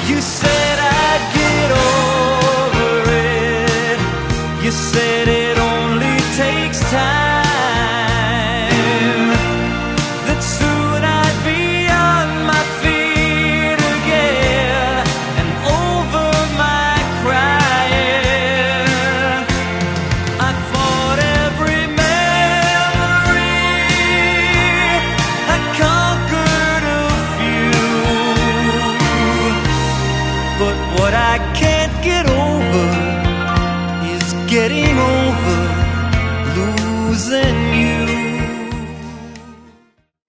You said I'd get over it. You said it only takes time, that soon I'd be on my feet again and over my crying. I fought every memory, I conquered a few, but what I can't get over is getting over losing you.